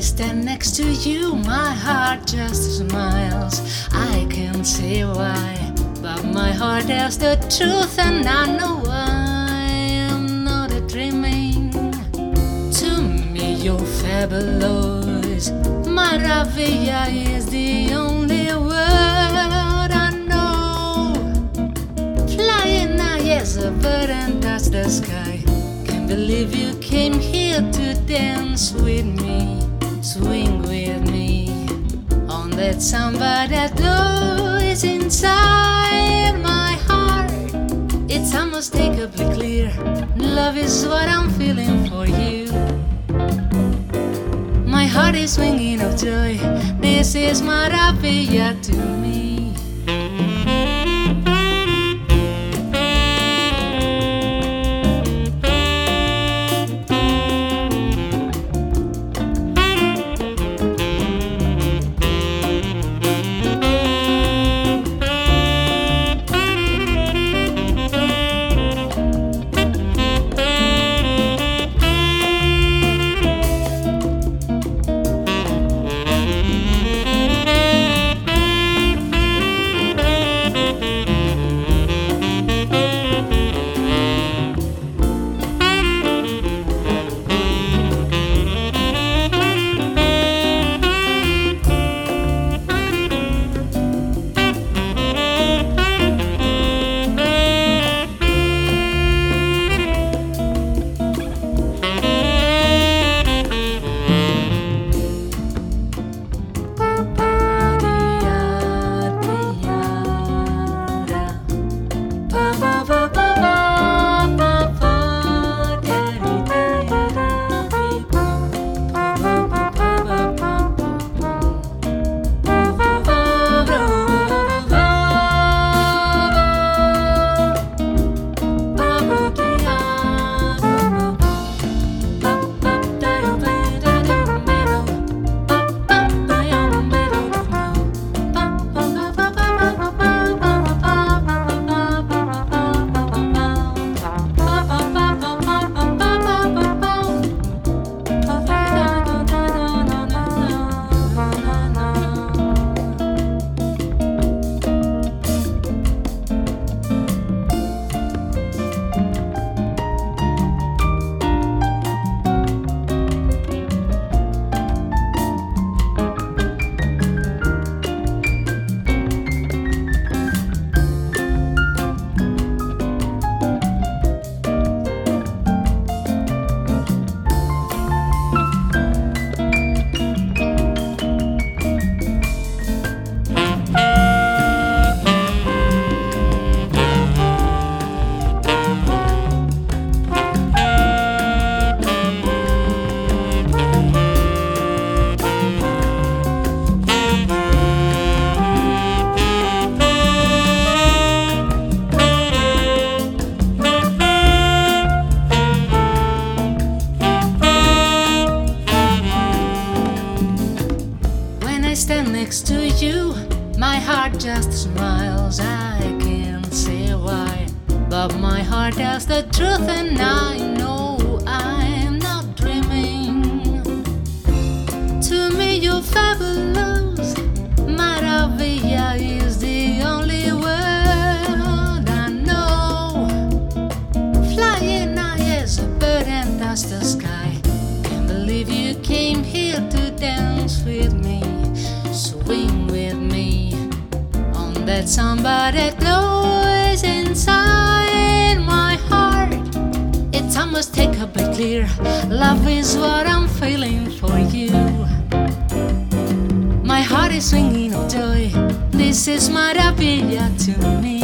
stand next to you, my heart just smiles. I can't say why, but my heart tells the truth, and I know I am not dreaming. To me, you're fabulous. Maravilla is the only word I know. Flying high as a bird and touch the sky. Can't believe you came here to dance with me, swing with me on that samba that glows inside my heart. It's unmistakably clear, love is what I'm feeling for you. My heart is swinging of joy, this is maravilla to me. Stand next to you, my heart just smiles. I can't say why, but my heart tells the truth, and I know I'm not dreaming. To me, you're fabulous. Maravilla is the only word I know. Flying high as a bird and touch the sky. Can't believe you came here to dance with me, swing with me on that samba that glows inside my heart. It's unmistakably clear, love is what I'm feeling for you. My heart is swinging of joy, this is maravilla to me.